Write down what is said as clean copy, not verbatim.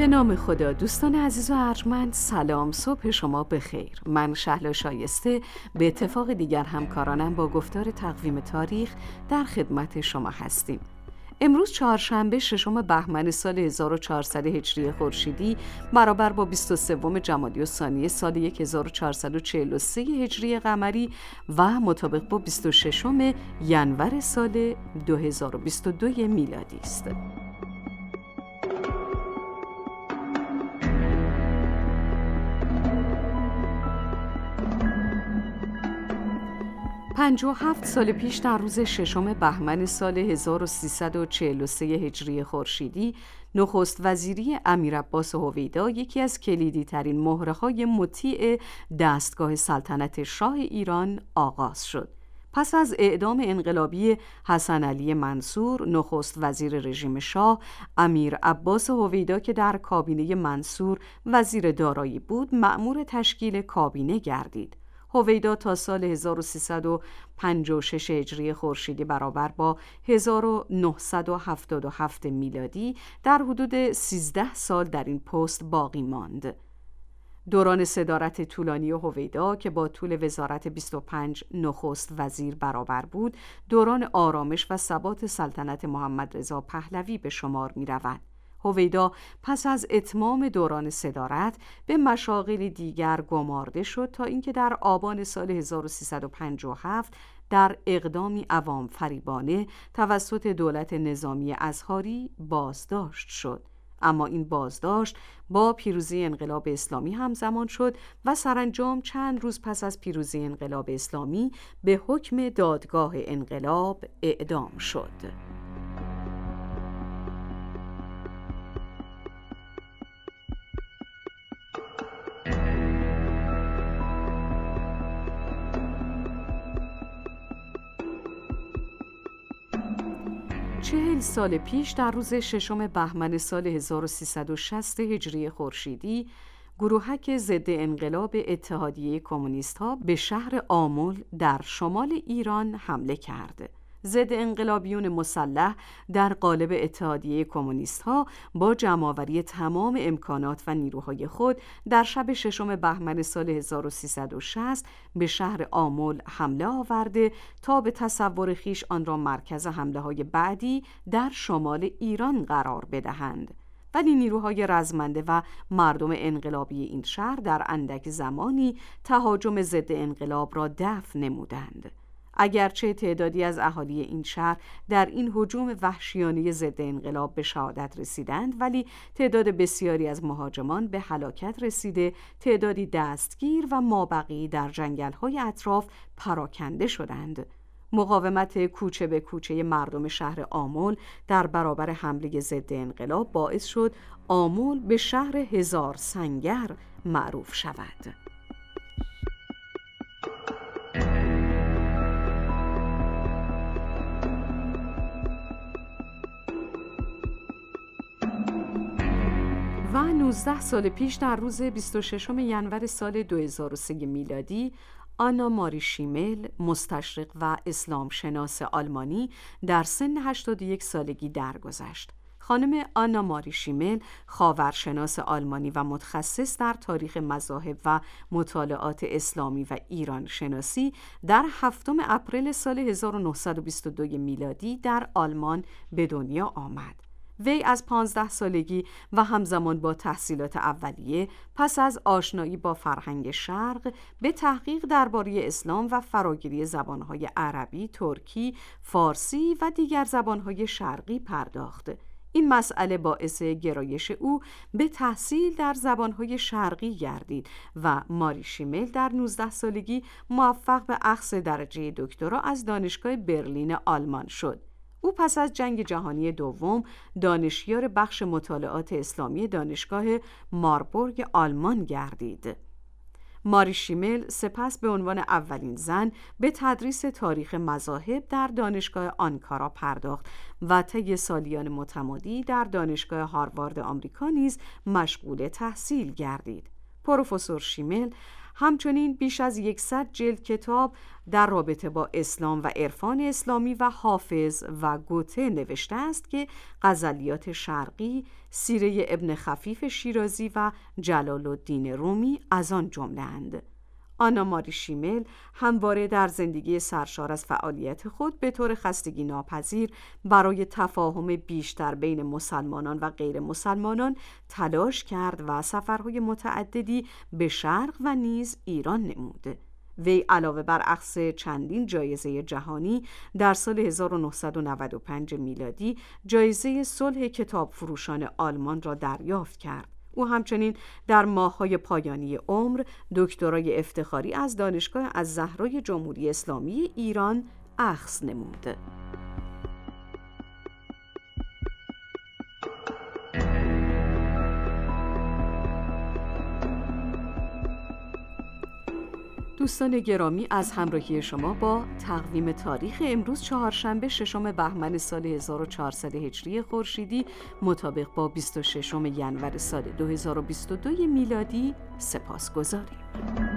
به نام خدا. دوستان عزیز و ارجمند، سلام، صبح شما بخیر. من شهلا شایسته به اتفاق دیگر همکارانم با گفتار تقویم تاریخ در خدمت شما هستیم. امروز چهارشنبه ششم بهمن سال 1400 هجری خورشیدی برابر با 23 جمادی الثانی سال 1443 هجری قمری و مطابق با 26 ینور سال 2022 میلادی است. 57 سال پیش در روز ششم بهمن سال 1343 هجری خورشیدی نخست وزیری امیر عباس هویدا، یکی از کلیدی ترین مهره‌های مطیع دستگاه سلطنت شاه ایران، آغاز شد. پس از اعدام انقلابی حسن علی منصور، نخست وزیر رژیم شاه امیر عباس هویدا که در کابینه منصور وزیر دارایی بود، مأمور تشکیل کابینه گردید. هویدا تا سال 1356 هجری خورشیدی برابر با 1977 میلادی در حدود 13 سال در این پست باقی ماند. دوران صدارت طولانی هویدا که با طول وزارت 25 نخست وزیر برابر بود، دوران آرامش و ثبات سلطنت محمد رضا پهلوی به شمار می رود. هویدا پس از اتمام دوران صدارت به مشاغل دیگر گمارده شد تا اینکه در آبان سال 1357 در اقدامی عوام فریبانه توسط دولت نظامی ازهری بازداشت شد. اما این بازداشت با پیروزی انقلاب اسلامی همزمان شد و سرانجام چند روز پس از پیروزی انقلاب اسلامی به حکم دادگاه انقلاب اعدام شد. 40 سال پیش در روز ششم بهمن سال 1360 هجری خورشیدی، گروهک ضد انقلاب اتحادیه کمونیست‌ها به شهر آمل در شمال ایران حمله کرد. ضد انقلابیون مسلح در قالب اتحادیه کمونیست‌ها با جمع‌آوری تمام امکانات و نیروهای خود در شب ششم بهمن سال 1360 به شهر آمل حمله آورده تا به تصور خویش آن را مرکز حمله‌های بعدی در شمال ایران قرار بدهند. ولی نیروهای رزمنده و مردم انقلابی این شهر در اندک زمانی تهاجم ضد انقلاب را دفع نمودند. اگرچه تعدادی از اهالی این شهر در این هجوم وحشیانه ضد انقلاب به شهادت رسیدند، ولی تعداد بسیاری از مهاجمان به هلاکت رسیده، تعدادی دستگیر و مابقی در جنگل‌های اطراف پراکنده شدند. مقاومت کوچه به کوچه مردم شهر آمل در برابر حمله ضد انقلاب باعث شد آمل به شهر هزار سنگر معروف شود. و 19 سال پیش در روز 26 ینور سال 2003 میلادی، آنا ماری شیمل، مستشرق و اسلام شناس آلمانی، در سن 81 سالگی درگذشت. خانم آنا ماری شیمل، خاورشناس آلمانی و متخصص در تاریخ مذاهب و مطالعات اسلامی و ایران شناسی، در 7 اپریل سال 1922 میلادی در آلمان به دنیا آمد. وی از 15 سالگی و همزمان با تحصیلات اولیه پس از آشنایی با فرهنگ شرق به تحقیق درباره اسلام و فراگیری زبانهای عربی، ترکی، فارسی و دیگر زبانهای شرقی پرداخت. این مسئله باعث گرایش او به تحصیل در زبانهای شرقی گردید و ماری شیمل در 19 سالگی موفق به اخذ درجه دکترا از دانشگاه برلین آلمان شد. او پس از جنگ جهانی دوم دانشیار بخش مطالعات اسلامی دانشگاه ماربورگ آلمان گردید. ماری شیمل سپس به عنوان اولین زن به تدریس تاریخ مذاهب در دانشگاه آنکارا پرداخت و طی سالیان متمادی در دانشگاه هاروارد آمریکا نیز مشغول تحصیل گردید. پروفسور شیمل همچنین بیش از 100 جلد کتاب در رابطه با اسلام و عرفان اسلامی و حافظ و گوته نوشته است که غزلیات شرقی، سیره ابن خفیف شیرازی و جلال الدین رومی از آن جمله اند. آنا ماری شیمل همواره در زندگی سرشار از فعالیت خود به طور خستگی ناپذیر برای تفاهم بیشتر بین مسلمانان و غیر مسلمانان تلاش کرد و سفرهای متعددی به شرق و نیز ایران نمود. وی علاوه بر اخذ چندین جایزه جهانی در سال 1995 میلادی جایزه صلح کتاب فروشان آلمان را دریافت کرد. او همچنین در ماه‌های پایانی عمر دکترای افتخاری از دانشگاه الزهرا جمهوری اسلامی ایران اخذ نمود. دوستان گرامی، از همراهی شما با تقویم تاریخ امروز چهارشنبه 6 بهمن سال 1400 هجری خورشیدی مطابق با 26 ینور سال 2022 میلادی سپاسگزاریم.